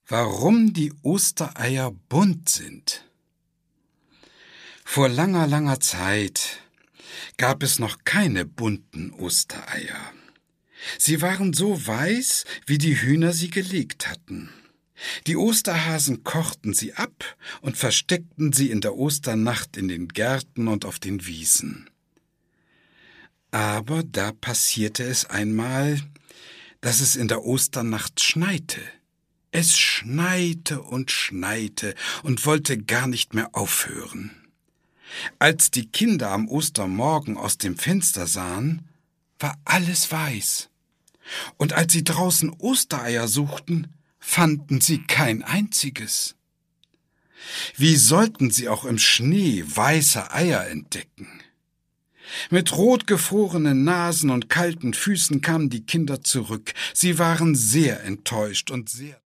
Warum die Ostereier bunt sind. Vor langer, langer Zeit gab es noch keine bunten Ostereier. Sie waren so weiß, wie die Hühner sie gelegt hatten. Die Osterhasen kochten sie ab und versteckten sie in der Osternacht in den Gärten und auf den Wiesen. Aber da passierte es einmal, dass es in der Osternacht schneite. Es schneite und wollte gar nicht mehr aufhören. Als die Kinder am Ostermorgen aus dem Fenster sahen, war alles weiß. Und als sie draußen Ostereier suchten, fanden sie kein einziges. Wie sollten sie auch im Schnee weiße Eier entdecken? Mit rot gefrorenen Nasen und kalten Füßen kamen die Kinder zurück. Sie waren sehr enttäuscht und sehr